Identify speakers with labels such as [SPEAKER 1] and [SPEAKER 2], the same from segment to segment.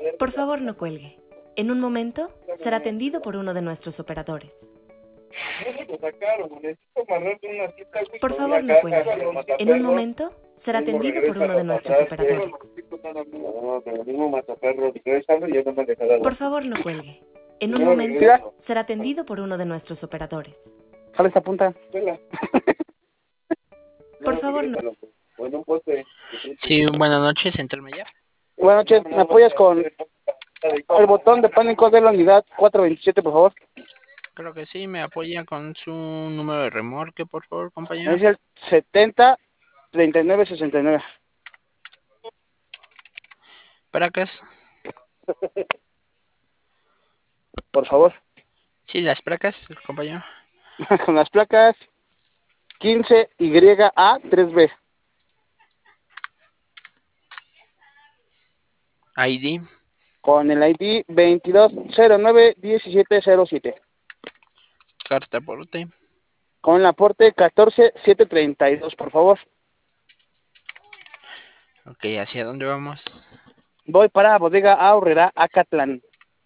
[SPEAKER 1] Por favor, no cuelgue. En un momento será atendido por uno de nuestros operadores. Por favor, no cuelgue. En un momento será atendido por uno de nuestros operadores. Por favor, no cuelgue. En un momento será atendido por uno de nuestros operadores.
[SPEAKER 2] Jala esta punta.
[SPEAKER 1] Por favor, no.
[SPEAKER 3] Sí, buenas noches, Central Maya.
[SPEAKER 2] Buenas noches, ¿me apoyas con el botón de pánico de la unidad 427, por favor?
[SPEAKER 3] Creo que sí, me apoya con su número de remolque, por favor, compañero.
[SPEAKER 2] Es el 70-39-69.
[SPEAKER 3] ¿Placas?
[SPEAKER 2] Por favor.
[SPEAKER 3] Sí, las placas, compañero.
[SPEAKER 2] Con las placas 15YA3B.
[SPEAKER 3] ID.
[SPEAKER 2] Con el ID 22091707.
[SPEAKER 3] Carta porte.
[SPEAKER 2] Con el aporte 14732, por favor.
[SPEAKER 3] Ok, ¿hacia dónde vamos?
[SPEAKER 2] Voy para Bodega Aurrera, Acatlán.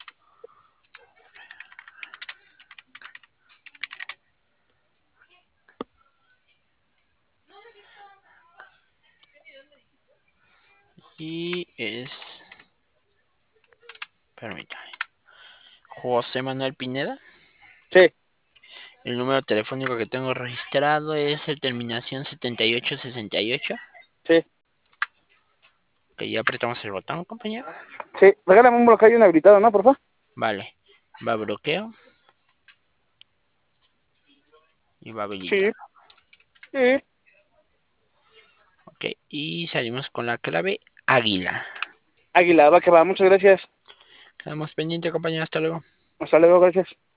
[SPEAKER 3] Y es... Permítame. José Manuel Pineda.
[SPEAKER 2] Sí.
[SPEAKER 3] El número telefónico que tengo registrado es el terminación 7868.
[SPEAKER 2] Sí.
[SPEAKER 3] Ok, ya apretamos el botón, compañero.
[SPEAKER 2] Sí, regálame un bloqueo inhabilitado, ¿no, por favor?
[SPEAKER 3] Vale, va bloqueo. Y va habilitado.
[SPEAKER 2] Sí. Sí.
[SPEAKER 3] Ok, y salimos con la clave Águila.
[SPEAKER 2] Águila, va que va, muchas gracias.
[SPEAKER 3] Quedamos pendiente, compañero, hasta luego.
[SPEAKER 2] Hasta luego, gracias.